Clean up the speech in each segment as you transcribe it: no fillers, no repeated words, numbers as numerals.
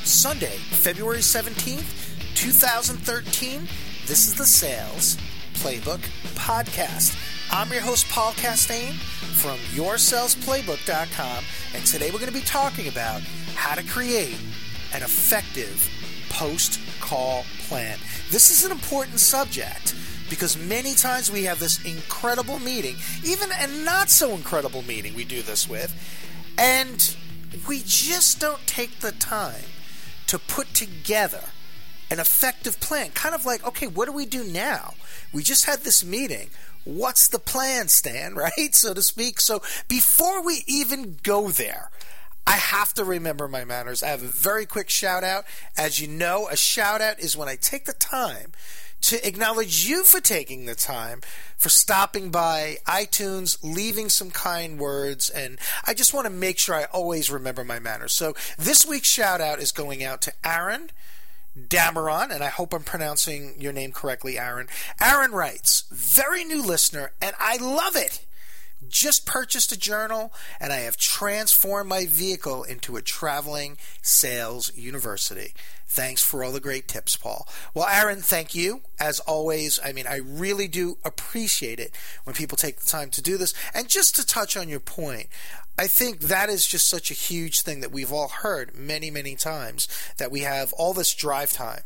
Sunday, February 17th, 2013. This is the Sales Playbook Podcast. I'm your host, Paul Castaigne from YourSalesPlaybook.com, and today we're going to be talking about how to create an effective post-call plan. This is an important subject because many times we have this incredible meeting, even a not so incredible meeting we do this with, and we just don't take the time to put together an effective plan. Kind of like, okay, what do we do now? We just had this meeting. What's the plan, Stan, right? So to speak. So before we even go there, I have to remember my manners. I have a very quick shout out. As you know, a shout out is when I take the time to acknowledge you for taking the time, for stopping by iTunes, leaving some kind words, and I just want to make sure I always remember my manners. So this week's shout out is going out to Aaron Dameron, and I hope I'm pronouncing your name correctly, Aaron. Aaron writes, very new listener, and I love it. Just purchased a journal, and I have transformed my vehicle into a traveling sales university. Thanks for all the great tips, Paul. Well, Aaron, thank you. As always, I really do appreciate it when people take the time to do this. And just to touch on your point, I think that is just such a huge thing that we've all heard many, many times, that we have all this drive time.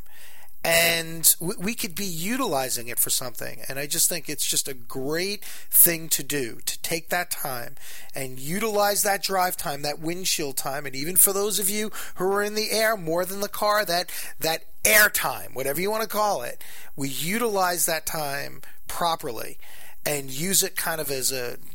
And we could be utilizing it for something. And I just think it's just a great thing to do, to take that time and utilize that drive time, that windshield time. And even for those of you who are in the air more than the car, that air time, whatever you want to call it, we utilize that time properly and use it kind of as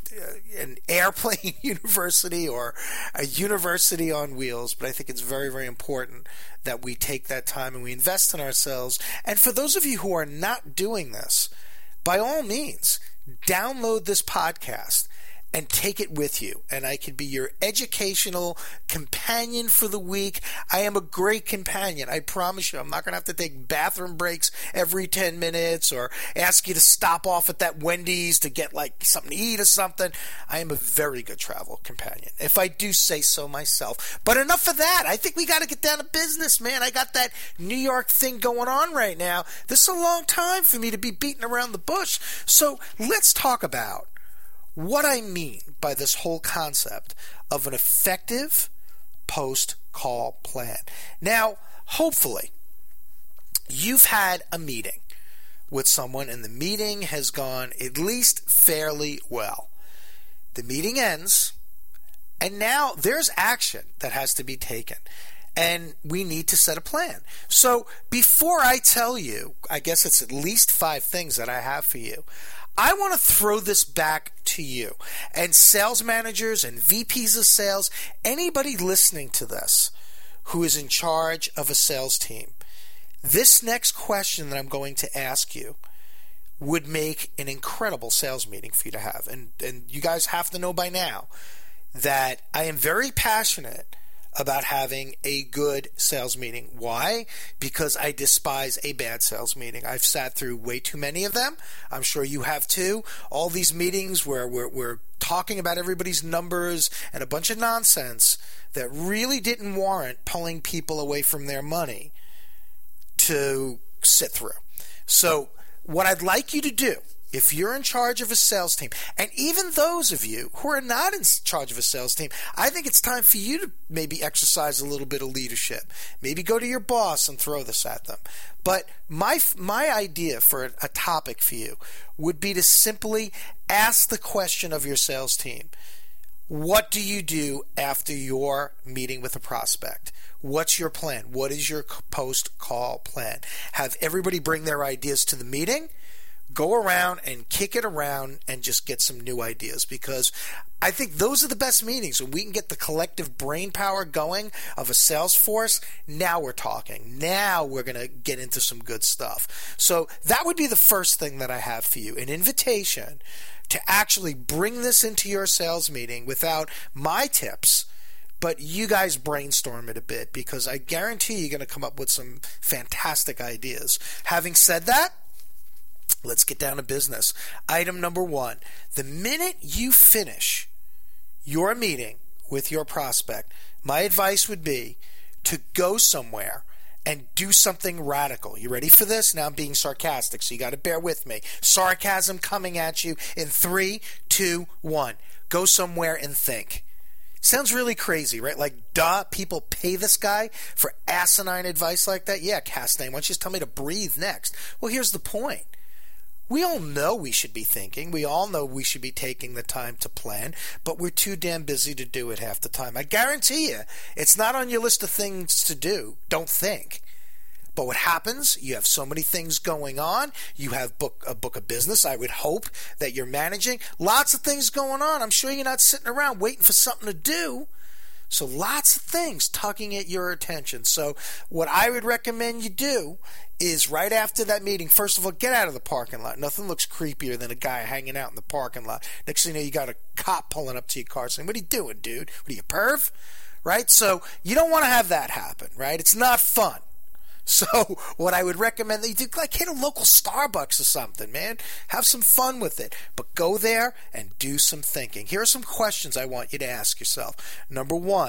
an airplane university or a university on wheels. But I think it's very, very important that we take that time and we invest in ourselves. And for those of you who are not doing this, by all means, download this podcast and take it with you. And I could be your educational companion for the week. I am a great companion. I promise you, I'm not going to have to take bathroom breaks every 10 minutes or ask you to stop off at that Wendy's to get like something to eat or something. I am a very good travel companion, if I do say so myself. But enough of that. I think we got to get down to business, man. I got that New York thing going on right now. This is a long time for me to be beating around the bush. So let's talk about what I mean by this whole concept of an effective post-call plan. Now, hopefully, you've had a meeting with someone and the meeting has gone at least fairly well. The meeting ends, and now there's action that has to be taken. And we need to set a plan. So before I tell you, I guess it's at least 5 things that I have for you, I want to throw this back to you. And sales managers and VPs of sales, anybody listening to this who is in charge of a sales team, this next question that I'm going to ask you would make an incredible sales meeting for you to have. And you guys have to know by now that I am very passionate about having a good sales meeting. Why? Because I despise a bad sales meeting. I've sat through way too many of them. I'm sure you have too. All these meetings where we're talking about everybody's numbers and a bunch of nonsense that really didn't warrant pulling people away from their money to sit through. So what I'd like you to do, if you're in charge of a sales team, and even those of you who are not in charge of a sales team, I think it's time for you to maybe exercise a little bit of leadership. Maybe go to your boss and throw this at them. But my idea for a topic for you would be to simply ask the question of your sales team. What do you do after your meeting with a prospect? What's your plan? What is your post-call plan? Have everybody bring their ideas to the meeting. Go around and kick it around and just get some new ideas, because I think those are the best meetings. When we can get the collective brain power going of a sales force, now we're talking. Now we're going to get into some good stuff. So that would be the first thing that I have for you, an invitation to actually bring this into your sales meeting without my tips, but you guys brainstorm it a bit, because I guarantee you're going to come up with some fantastic ideas. Having said that, let's get down to business. Item number 1, the minute you finish your meeting with your prospect, my advice would be to go somewhere and do something radical. You ready for this? Now I'm being sarcastic, so you got to bear with me. Sarcasm coming at you in 3, 2, 1. Go somewhere and think. Sounds really crazy, right? Like, duh, people pay this guy for asinine advice like that? Yeah, Castaigne, why don't you just tell me to breathe next? Well, here's the point. We all know we should be thinking. We all know we should be taking the time to plan, but we're too damn busy to do it half the time. I guarantee you, it's not on your list of things to do. Don't think. But what happens, you have so many things going on. You have a book of business, I would hope, that you're managing. Lots of things going on. I'm sure you're not sitting around waiting for something to do. So lots of things tugging at your attention. So what I would recommend you do is right after that meeting, first of all, get out of the parking lot. Nothing looks creepier than a guy hanging out in the parking lot. Next thing you know, you got a cop pulling up to your car saying, "What are you doing, dude? What are you, perv?" Right? So you don't want to have that happen, right? It's not fun. So what I would recommend that you do, like, hit a local Starbucks or something, man. Have some fun with it. But go there and do some thinking. Here are some questions I want you to ask yourself. Number 1,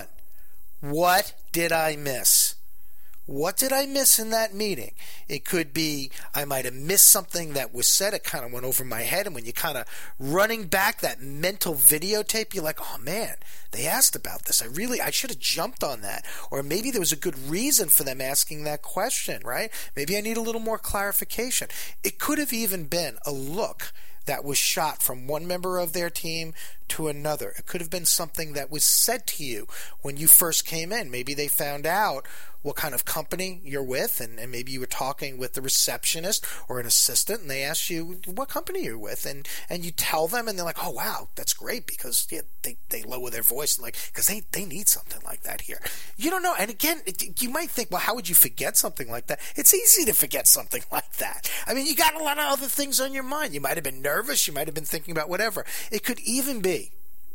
what did I miss? What did I miss in that meeting? It could be I might have missed something that was said. It kind of went over my head. And when you're kind of running back that mental videotape, you're like, oh, man, they asked about this. I should have jumped on that. Or maybe there was a good reason for them asking that question, right? Maybe I need a little more clarification. It could have even been a look that was shot from one member of their team to another. It could have been something that was said to you when you first came in. Maybe they found out what kind of company you're with, and maybe you were talking with the receptionist or an assistant, and they asked you what company you're with, and you tell them, and they're like, oh, wow, that's great, because they lower their voice, like, because they need something like that here. You don't know. And again, you might think, well, how would you forget something like that? It's easy to forget something like that. I mean, you got a lot of other things on your mind. You might have been nervous. You might have been thinking about whatever. It could even be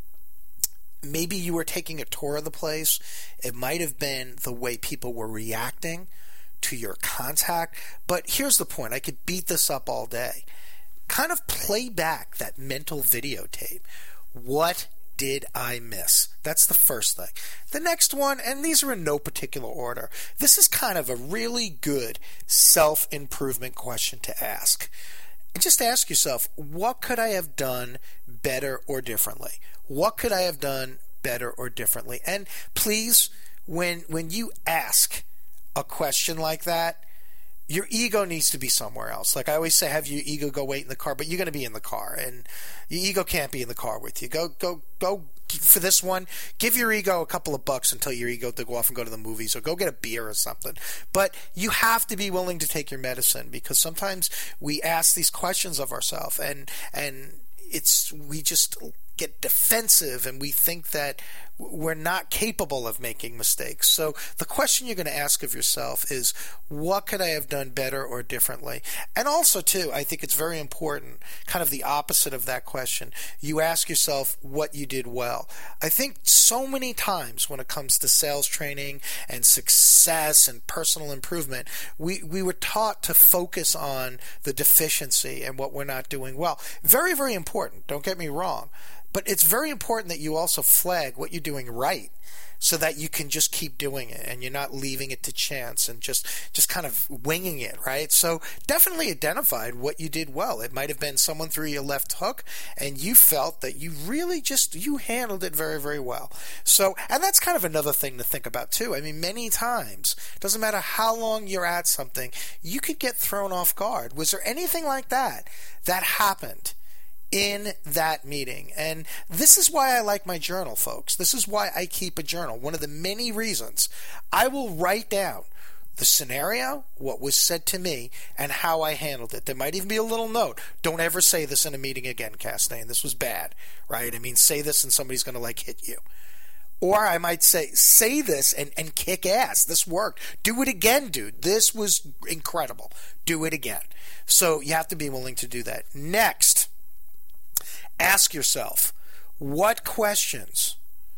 maybe you were taking a tour of the place. It might have been the way people were reacting to your contact. But here's the point. I could beat this up all day. Kind of play back that mental videotape. What did I miss? That's the first thing. The next one, and these are in no particular order, this is kind of a really good self-improvement question to ask. And just ask yourself, what could I have done better or differently? What could I have done better or differently? And please, when you ask a question like that, your ego needs to be somewhere else. Like I always say, have your ego go wait in the car, but you're going to be in the car, and your ego can't be in the car with you. Go for this one. Give your ego a couple of bucks and tell your ego to go off and go to the movies, or go get a beer or something. But you have to be willing to take your medicine, because sometimes we ask these questions of ourselves, and we just get defensive, and we think that we're not capable of making mistakes. So the question you're going to ask of yourself is, what could I have done better or differently? And also, too, I think it's very important, kind of the opposite of that question. You ask yourself what you did well. I think so many times when it comes to sales training and success and personal improvement, we were taught to focus on the deficiency and what we're not doing well. Very, very important. Don't get me wrong. But it's very important that you also flag what you're doing right, so that you can just keep doing it and you're not leaving it to chance and just kind of winging it, right? So definitely identified what you did well. It might have been someone threw your left hook and you felt that you really you handled it very, very well. So, and that's kind of another thing to think about too. I mean, many times, doesn't matter how long you're at something, you could get thrown off guard. Was there anything like that happened in that meeting? And this is why I like my journal, folks. This is why I keep a journal. One of the many reasons I will write down the scenario, what was said to me, and how I handled it. There might even be a little note. Don't ever say this in a meeting again, Castaigne. This was bad, right? I mean, say this and somebody's going to hit you. Or I might say this and kick ass. This worked. Do it again, dude. This was incredible. Do it again. So you have to be willing to do that. Next, ask yourself, what questions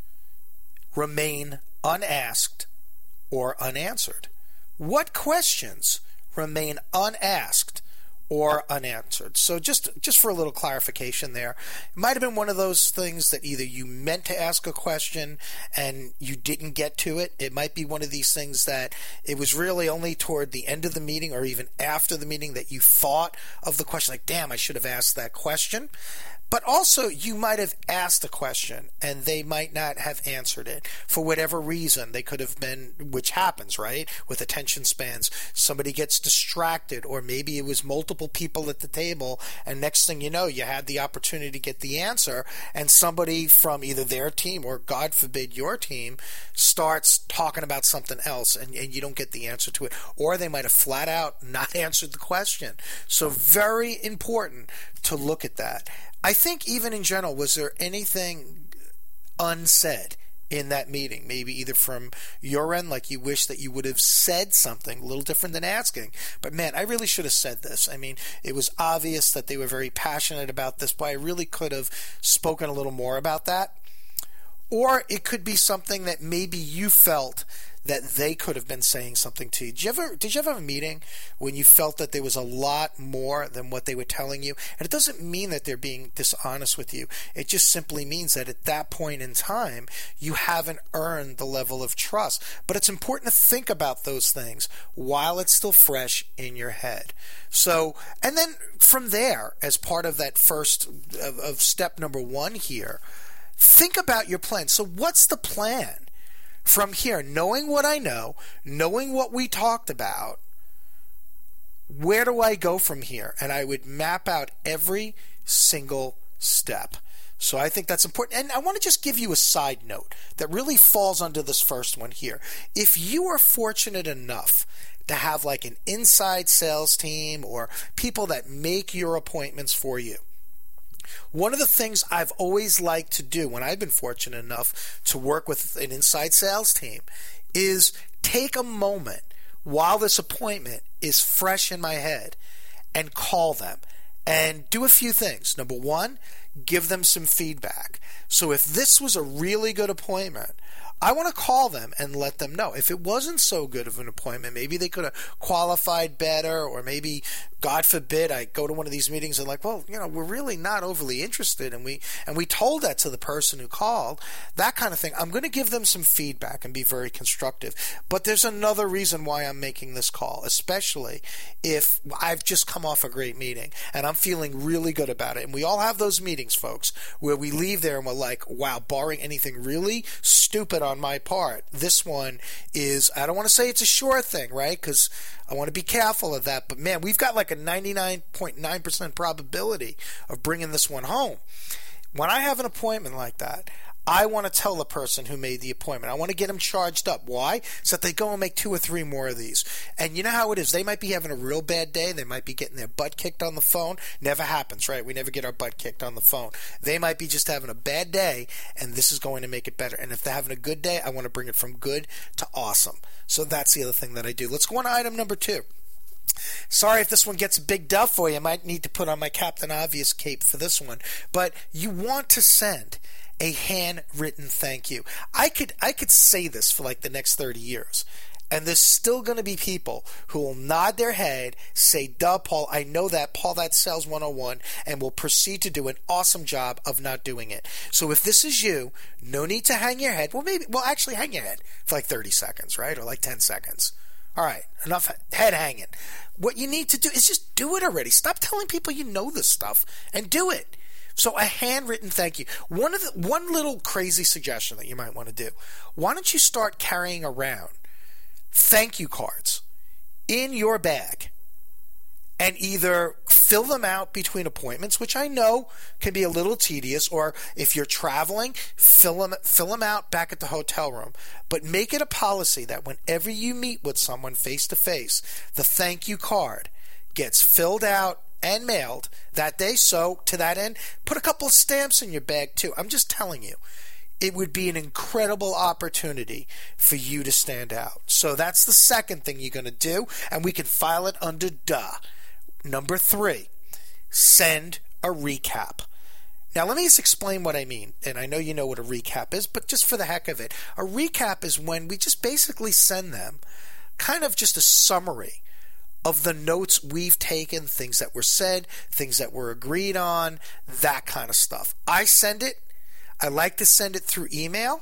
remain unasked or unanswered? What questions remain unasked or unanswered. So just for a little clarification there, it might have been one of those things that either you meant to ask a question and you didn't get to it. It might be one of these things that it was really only toward the end of the meeting or even after the meeting that you thought of the question, like, damn, I should have asked that question. But also, you might have asked a question and they might not have answered it for whatever reason. They could have been, which happens, right? With attention spans, somebody gets distracted, or maybe it was multiple people at the table, and next thing you know, you had the opportunity to get the answer, and somebody from either their team or, God forbid, your team starts talking about something else, and you don't get the answer to it. Or they might have flat out not answered the question. So very important to look at that. I think even in general, was there anything unsaid in that meeting? Maybe either from your end, like you wish that you would have said something a little different than asking. But man, I really should have said this. I mean, it was obvious that they were very passionate about this, but I really could have spoken a little more about that. Or it could be something that maybe you felt that they could have been saying something to you. Did you ever have a meeting when you felt that there was a lot more than what they were telling you? And it doesn't mean that they're being dishonest with you. It just simply means that at that point in time, you haven't earned the level of trust. But it's important to think about those things while it's still fresh in your head. So, and then from there, as part of that first of step number 1 here, think about your plan. So what's the plan? From here, knowing what I know, knowing what we talked about, where do I go from here? And I would map out every single step. So I think that's important. And I want to just give you a side note that really falls under this first one here. If you are fortunate enough to have like an inside sales team or people that make your appointments for you, one of the things I've always liked to do when I've been fortunate enough to work with an inside sales team is take a moment while this appointment is fresh in my head and call them and do a few things. Number 1, give them some feedback. So if this was a really good appointment, I want to call them and let them know. If it wasn't so good of an appointment, maybe they could have qualified better, or maybe, God forbid, I go to one of these meetings and like, well, we're really not overly interested, and we told that to the person who called, that kind of thing. I'm going to give them some feedback and be very constructive. But there's another reason why I'm making this call, especially if I've just come off a great meeting and I'm feeling really good about it. And we all have those meetings, folks, where we leave there and we're like, wow, barring anything really stupid on my part, this one is, I don't want to say it's a sure thing, right? Because I want to be careful of that. But man, we've got like a 99.9% probability of bringing this one home. When I have an appointment like that, I want to tell the person who made the appointment. I want to get them charged up. Why? So that they go and make 2 or 3 more of these. And you know how it is. They might be having a real bad day. They might be getting their butt kicked on the phone. Never happens, right? We never get our butt kicked on the phone. They might be just having a bad day, and this is going to make it better. And if they're having a good day, I want to bring it from good to awesome. So that's the other thing that I do. Let's go on to item number 2. Sorry if this one gets bigged up for you. I might need to put on my Captain Obvious cape for this one. But you want to send a handwritten thank you. I could say this for like the next 30 years. And there's still going to be people who will nod their head, say, duh, Paul, I know that, Paul, that's Sales 101, and will proceed to do an awesome job of not doing it. So if this is you, no need to hang your head. Actually hang your head for like 30 seconds, right? Or like 10 seconds. All right, enough head hanging. What you need to do is just do it already. Stop telling people you know this stuff and do it. So a handwritten thank you. One little crazy suggestion that you might want to do. Why don't you start carrying around thank you cards in your bag and either fill them out between appointments, which I know can be a little tedious, or if you're traveling, fill them out back at the hotel room. But make it a policy that whenever you meet with someone face to face, the thank you card gets filled out and mailed that day. So to that end, put a couple of stamps in your bag too. I'm just telling you, it would be an incredible opportunity for you to stand out. So that's the second thing you're going to do, and we can file it under duh. Number 3, send a recap. Now let me just explain what I mean, and I know you know what a recap is, but just for the heck of it, a recap is when we just basically send them kind of just a summary of the notes we've taken, things that were said, things that were agreed on, that kind of stuff. I like to send it through email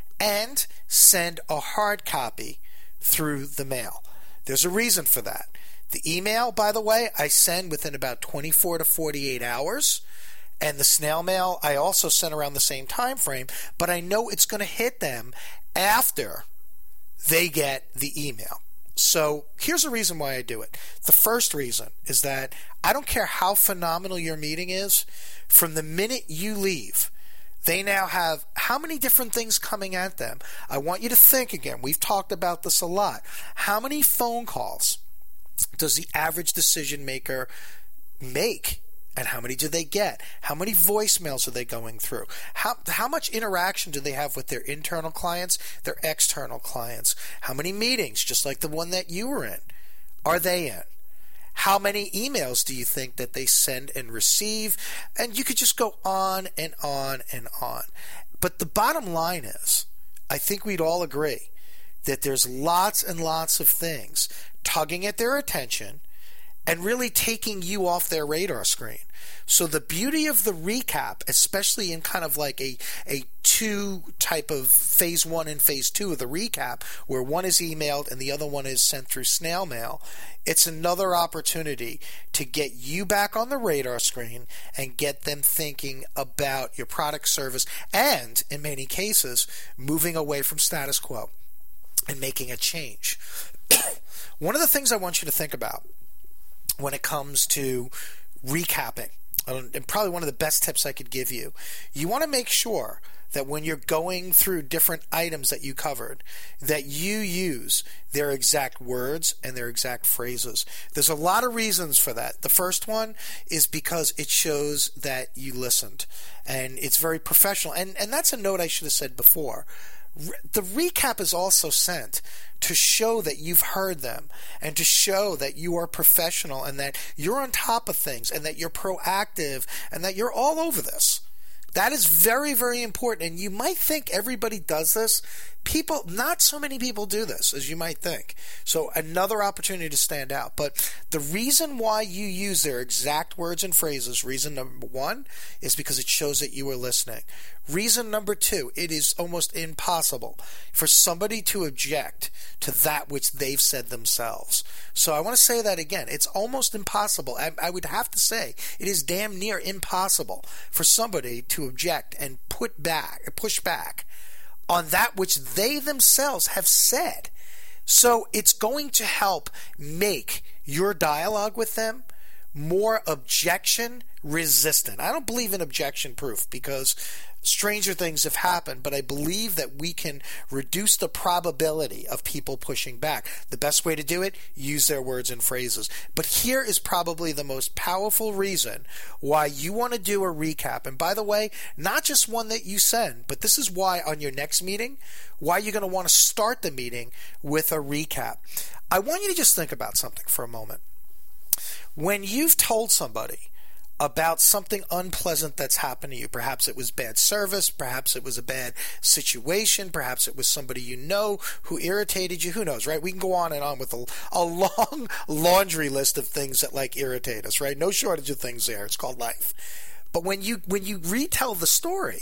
and send a hard copy through the mail. There's a reason for that. The email, by the way, I send within about 24 to 48 hours. And the snail mail, I also send around the same time frame, but I know it's going to hit them after they get the email. So here's a reason why I do it. The first reason is that I don't care how phenomenal your meeting is, from the minute you leave, they now have how many different things coming at them. I want you to think again. We've talked about this a lot. How many phone calls does the average decision maker make? And how many do they get? How many voicemails are they going through? How much interaction do they have with their internal clients, their external clients? How many meetings, just like the one that you were in, are they in? How many emails do you think that they send and receive? And you could just go on and on and on. But the bottom line is, I think we'd all agree that there's lots and lots of things tugging at their attention and really taking you off their radar screen. So the beauty of the recap, especially in kind of like a two type of phase one and phase two of the recap, where one is emailed and the other one is sent through snail mail, it's another opportunity to get you back on the radar screen and get them thinking about your product, service, and in many cases, moving away from status quo and making a change. One of the things I want you to think about when it comes to recapping, and probably one of the best tips I could give you, you want to make sure that when you're going through different items that you covered, that you use their exact words and their exact phrases. There's a lot of reasons for that. The first one is because it shows that you listened, and it's very professional. And that's a note I should have said before. The recap is also sent to show that you've heard them and to show that you are professional and that you're on top of things and that you're proactive and that you're all over this. That is very, very important. And you might think everybody does this. Not so many people do this as you might think. So another opportunity to stand out. But the reason why you use their exact words and phrases, reason number one, is because it shows that you are listening. Reason number two, it is almost impossible for somebody to object to that which they've said themselves. So I want to say that again. It's almost impossible. I would have to say it is damn near impossible for somebody to object and push back on that which they themselves have said. So it's going to help make your dialogue with them more objection resistant. I don't believe in objection proof because stranger things have happened, but I believe that we can reduce the probability of people pushing back. The best way to do it, use their words and phrases. But here is probably the most powerful reason why you want to do a recap. And by the way, not just one that you send, but this is why on your next meeting, why you're going to want to start the meeting with a recap. I want you to just think about something for a moment. When you've told somebody about something unpleasant that's happened to you, perhaps it was bad service, perhaps it was a bad situation, perhaps it was somebody you know who irritated you, who knows, right? We can go on and on with a long laundry list of things that like irritate us, right? No shortage of things there. It's called life. But when you retell the story,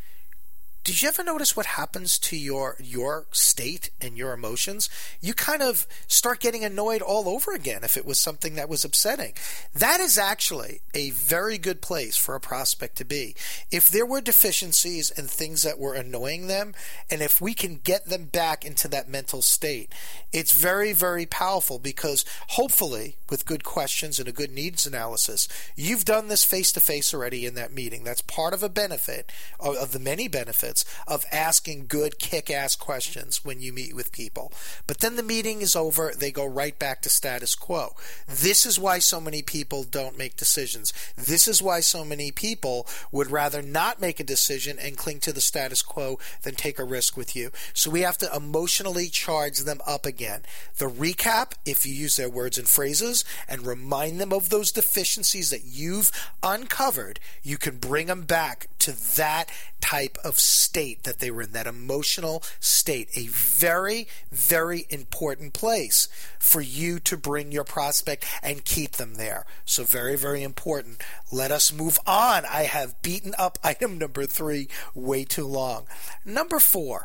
did you ever notice what happens to your state and your emotions? You kind of start getting annoyed all over again if it was something that was upsetting. That is actually a very good place for a prospect to be. If there were deficiencies and things that were annoying them, and if we can get them back into that mental state, it's very, very powerful because hopefully with good questions and a good needs analysis, you've done this face-to-face already in that meeting. That's part of a benefit, of the many benefits of asking good kick-ass questions when you meet with people. But then the meeting is over, they go right back to status quo. This is why so many people don't make decisions. This is why so many people would rather not make a decision and cling to the status quo than take a risk with you. So we have to emotionally charge them up again. The recap, if you use their words and phrases and remind them of those deficiencies that you've uncovered, you can bring them back to that type of state that they were in, that emotional state. A very, very important place for you to bring your prospect and keep them there. So very, very important. Let us move on. I have beaten up item number 3 way too long. Number 4,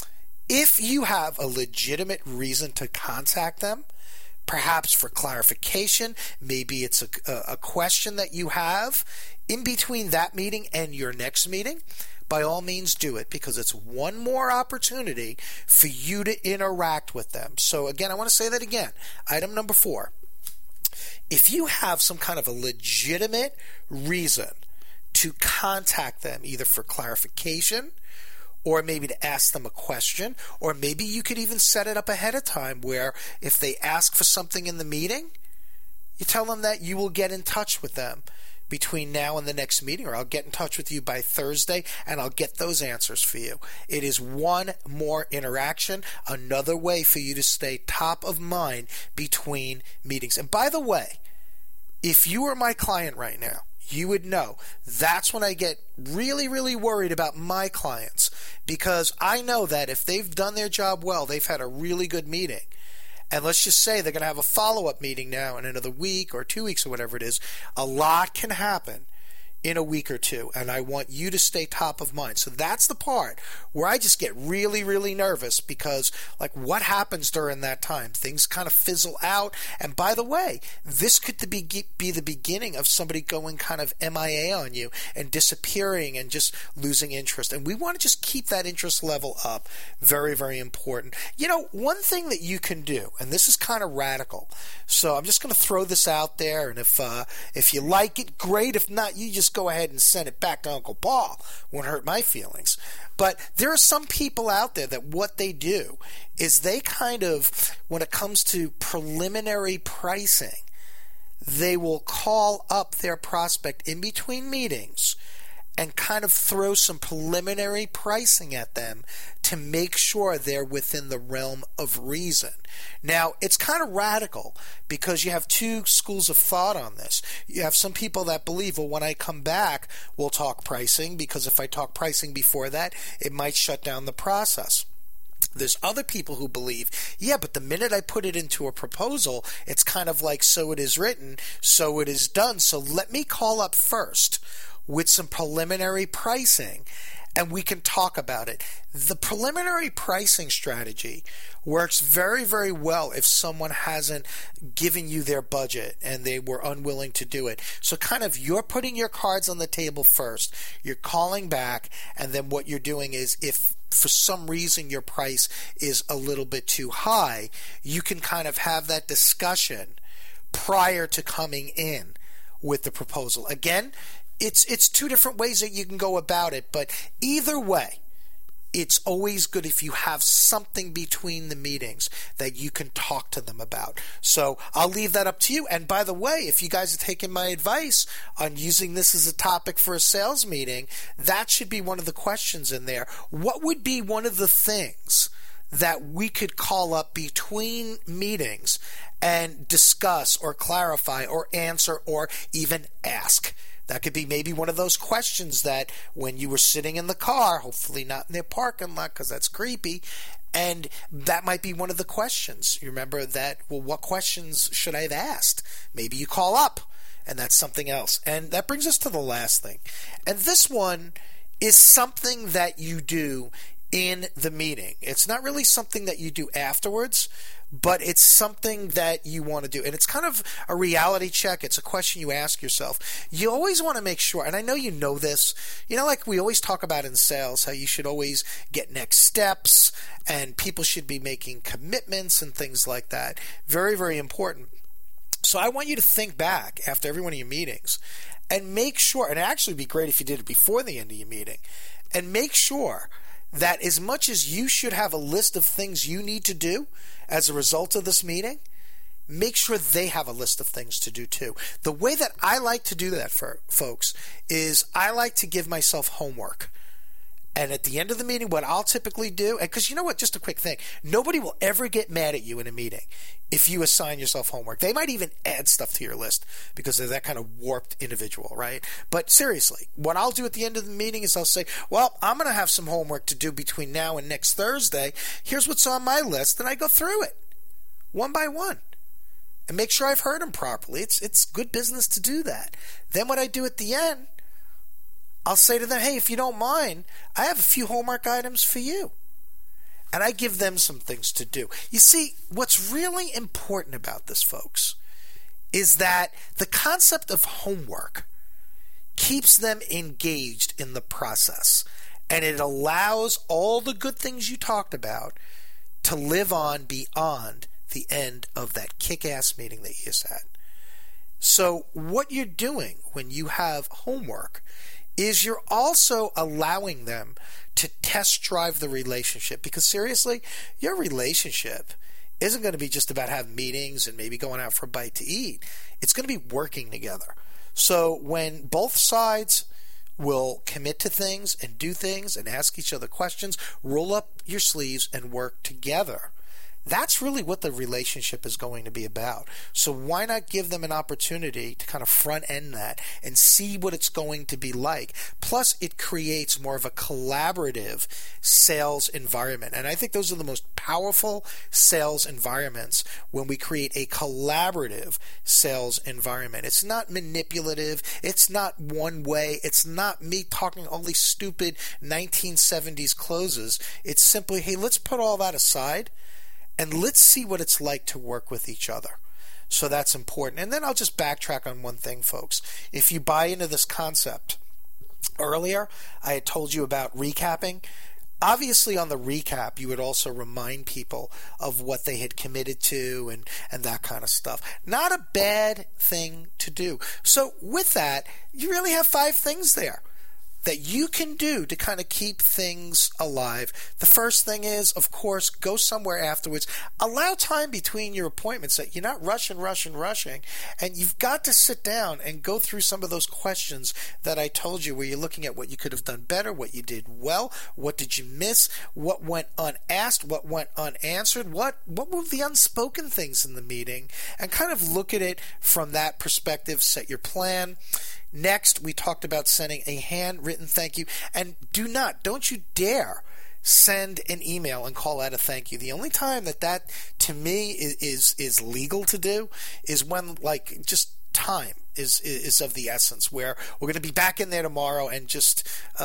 if you have a legitimate reason to contact them, perhaps for clarification, maybe it's a question that you have in between that meeting and your next meeting, by all means do it, because it's one more opportunity for you to interact with them. So again, I want to say that again. Item number 4, if you have some kind of a legitimate reason to contact them, either for clarification, or maybe to ask them a question, or maybe you could even set it up ahead of time where if they ask for something in the meeting, you tell them that you will get in touch with them between now and the next meeting, or I'll get in touch with you by Thursday and I'll get those answers for you. It is one more interaction, another way for you to stay top of mind between meetings. And by the way, if you are my client right now, you would know that's when I get really, really worried about my clients, because I know that if they've done their job well, they've had a really good meeting. And let's just say they're going to have a follow-up meeting now in another week or 2 weeks or whatever it is. A lot can happen in a week or two, and I want you to stay top of mind. So that's the part where I just get really, really nervous, because like what happens during that time? Things kind of fizzle out. And by the way, this could be the beginning of somebody going kind of MIA on you and disappearing and just losing interest. And we want to just keep that interest level up. Very, very important. You know, one thing that you can do, and this is kind of radical, so I'm just going to throw this out there, and if you like it, great. If not, you just go ahead and send it back to Uncle Paul. Won't hurt my feelings. But there are some people out there that what they do is they kind of, when it comes to preliminary pricing, they will call up their prospect in between meetings and kind of throw some preliminary pricing at them to make sure they're within the realm of reason. Now, it's kind of radical because you have two schools of thought on this. You have some people that believe, well, when I come back, we'll talk pricing, because if I talk pricing before that, it might shut down the process. There's other people who believe, yeah, but the minute I put it into a proposal, it's kind of like, so it is written, so it is done. So let me call up first with some preliminary pricing, and we can talk about it. The preliminary pricing strategy works very, very well if someone hasn't given you their budget and they were unwilling to do it. So kind of you're putting your cards on the table first, you're calling back, and then what you're doing is, if for some reason your price is a little bit too high, you can kind of have that discussion prior to coming in with the proposal. Again, it's two different ways that you can go about it, but either way, it's always good if you have something between the meetings that you can talk to them about. So I'll leave that up to you. And by the way, if you guys are taking my advice on using this as a topic for a sales meeting, that should be one of the questions in there. What would be one of the things that we could call up between meetings and discuss or clarify or answer or even ask? That could be maybe one of those questions that when you were sitting in the car, hopefully not in their parking lot because that's creepy, and that might be one of the questions. You remember that, well, what questions should I have asked? Maybe you call up, and that's something else. And that brings us to the last thing. And this one is something that you do in the meeting. It's not really something that you do afterwards, but it's something that you want to do. And it's kind of a reality check. It's a question you ask yourself. You always want to make sure, and I know you know this, you know, like we always talk about in sales, how you should always get next steps and people should be making commitments and things like that. Very, very important. So I want you to think back after every one of your meetings and make sure, and it'd actually be great if you did it before the end of your meeting, and make sure that as much as you should have a list of things you need to do as a result of this meeting, make sure they have a list of things to do too. The way that I like to do that for folks is I like to give myself homework. And at the end of the meeting, what I'll typically do, because you know what, just a quick thing, nobody will ever get mad at you in a meeting if you assign yourself homework. They might even add stuff to your list because they're that kind of warped individual, right? But seriously, what I'll do at the end of the meeting is I'll say, well, I'm going to have some homework to do between now and next Thursday. Here's what's on my list, and I go through it one by one and make sure I've heard them properly. It's good business to do that. Then what I do at the end, I'll say to them, hey, if you don't mind, I have a few homework items for you. And I give them some things to do. You see, what's really important about this, folks, is that the concept of homework keeps them engaged in the process. And it allows all the good things you talked about to live on beyond the end of that kick-ass meeting that you just had. So what you're doing when you have homework is you're also allowing them to test drive the relationship, because seriously, your relationship isn't going to be just about having meetings and maybe going out for a bite to eat. It's going to be working together. So when both sides will commit to things and do things and ask each other questions, roll up your sleeves and work together. That's really what the relationship is going to be about. So why not give them an opportunity to kind of front end that and see what it's going to be like? Plus, it creates more of a collaborative sales environment. And I think those are the most powerful sales environments when we create a collaborative sales environment. It's not manipulative. It's not one way. It's not me talking all these stupid 1970s closes. It's simply, hey, let's put all that aside and let's see what it's like to work with each other. So that's important. And then I'll just backtrack on one thing, folks. If you buy into this concept, earlier I had told you about recapping. Obviously, on the recap, you would also remind people of what they had committed to and that kind of stuff. Not a bad thing to do. So with that, you really have 5 things there that you can do to kind of keep things alive. The first thing is, of course, go somewhere afterwards. Allow time between your appointments that you're not rushing, and you've got to sit down and go through some of those questions that I told you, where you're looking at what you could have done better, what you did well, what did you miss, what went unasked, what went unanswered, what were the unspoken things in the meeting, and kind of look at it from that perspective, set your plan. Next, we talked about sending a handwritten thank you. And don't you dare send an email and call out a thank you. The only time that to me is legal to do is when, like, just time is of the essence, where we're going to be back in there tomorrow and just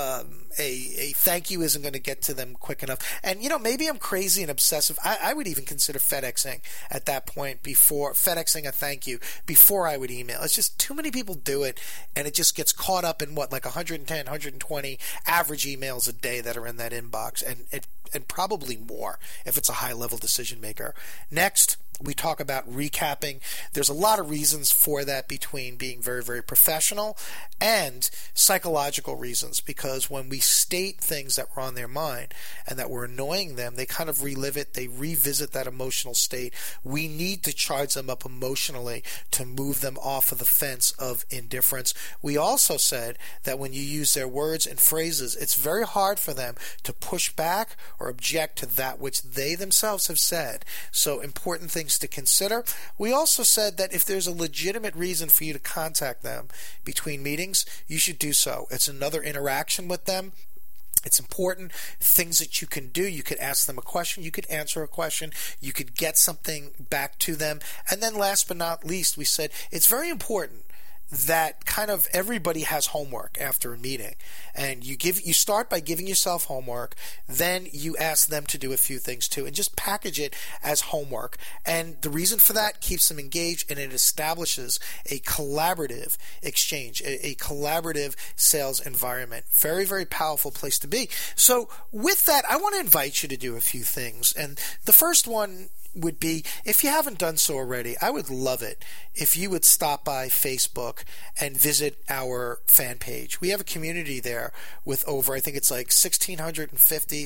a thank you isn't going to get to them quick enough. And, maybe I'm crazy and obsessive. I would even consider FedExing at that point, before FedExing a thank you before I would email. It's just too many people do it, and it just gets caught up in like 110, 120 average emails a day that are in that inbox, and probably more if it's a high-level decision maker. Next, we talk about recapping. There's a lot of reasons for that, between being very, very professional and psychological reasons, because when we state things that were on their mind and that were annoying them, they kind of relive it. They revisit that emotional state. We need to charge them up emotionally to move them off of the fence of indifference. We also said that when you use their words and phrases, it's very hard for them to push back or object to that which they themselves have said. So important things to consider. We also said that if there's a legitimate reason for you to contact them between meetings, you should do so. It's another interaction with them. It's important. Things that you can do. You could ask them a question. You could answer a question. You could get something back to them. And then last but not least, we said it's very important that kind of everybody has homework after a meeting, and you start by giving yourself homework, then you ask them to do a few things too, and just package it as homework. And the reason for that keeps them engaged, and it establishes a collaborative exchange, a collaborative sales environment. Very, very powerful place to be. So with that, I want to invite you to do a few things, and the first one would be, if you haven't done so already, I would love it if you would stop by Facebook and visit our fan page. We have a community there with over, I think it's like 1,650,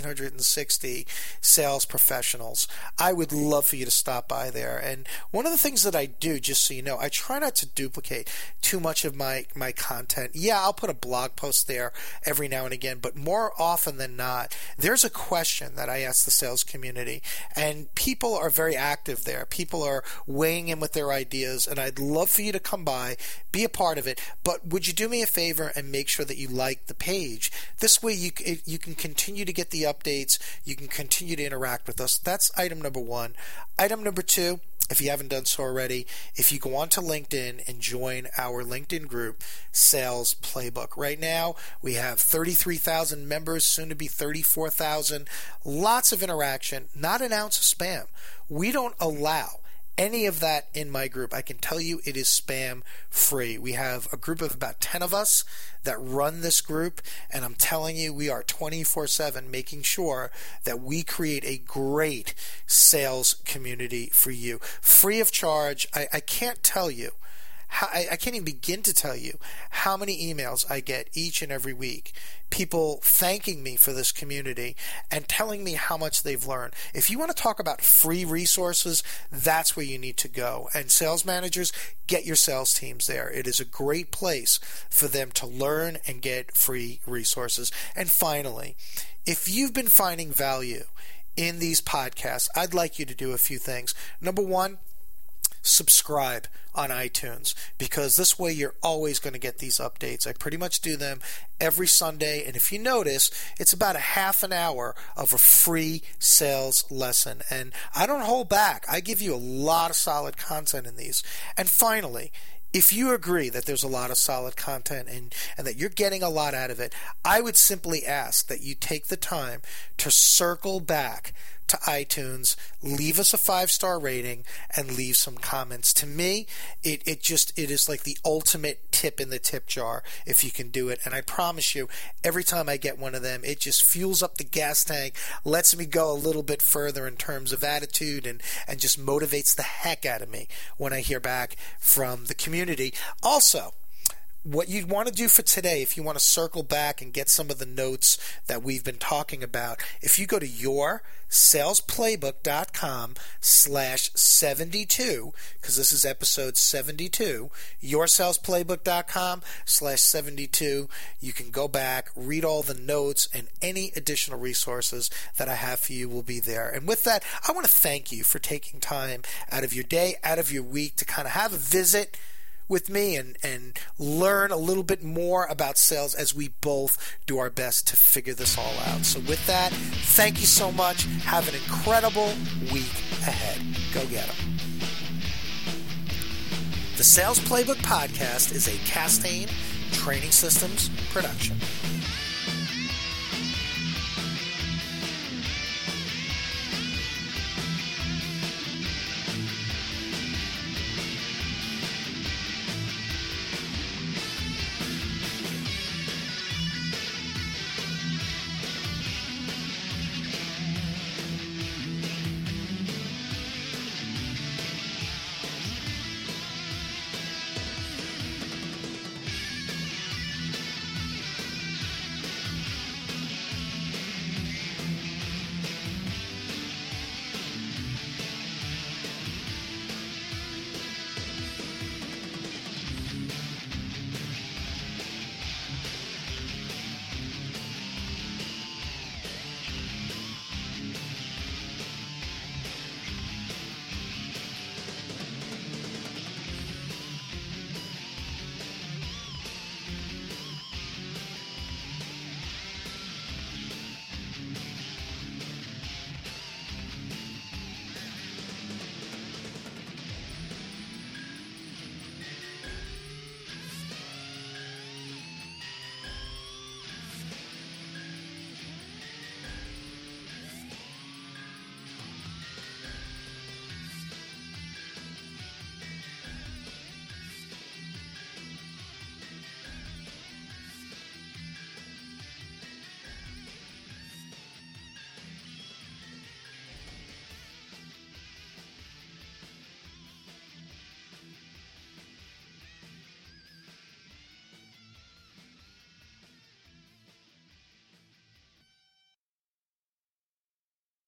1,660 sales professionals. I would love for you to stop by there. And one of the things that I do, just so you know, I try not to duplicate too much of my content. Yeah, I'll put a blog post there every now and again, but more often than not, there's a question that I ask the sales community, and people are very active there. People are weighing in with their ideas, and I'd love for you to come by, be a part of it. But would you do me a favor and make sure that you like the page? This way you can continue to get the updates. You can continue to interact with us. That's item number one. Item number two, if you haven't done so already, if you go onto LinkedIn and join our LinkedIn group, Sales Playbook. Right now, we have 33,000 members, soon to be 34,000. Lots of interaction, not an ounce of spam. We don't allow any of that in my group. I can tell you it is spam free. We have a group of about 10 of us that run this group, and I'm telling you, we are 24/7 making sure that we create a great sales community for you, free of charge. I can't tell you, I can't even begin to tell you how many emails I get each and every week. People thanking me for this community and telling me how much they've learned. If you want to talk about free resources, that's where you need to go. And sales managers, get your sales teams there. It is a great place for them to learn and get free resources. And finally, if you've been finding value in these podcasts, I'd like you to do a few things. Number one, subscribe on iTunes, because this way you're always going to get these updates. I pretty much do them every Sunday, and if you notice, it's about a half an hour of a free sales lesson, and I don't hold back. I give you a lot of solid content in these. And finally, if you agree that there's a lot of solid content and that you're getting a lot out of it, I would simply ask that you take the time to circle back to iTunes, leave us a 5-star rating, and leave some comments. To me, it is like the ultimate tip in the tip jar if you can do it. And I promise you, every time I get one of them, it just fuels up the gas tank, lets me go a little bit further in terms of attitude, and just motivates the heck out of me when I hear back from the community. Also, what you'd want to do for today, if you want to circle back and get some of the notes that we've been talking about, if you go to yoursalesplaybook.com/72, because this is episode 72, yoursalesplaybook.com/72, you can go back, read all the notes, and any additional resources that I have for you will be there. And with that, I want to thank you for taking time out of your day, out of your week, to kind of have a visit with me and learn a little bit more about sales as we both do our best to figure this all out. So with that, thank you so much. Have an incredible week ahead. Go get them. The Sales Playbook Podcast is a Castaigne Training Systems production.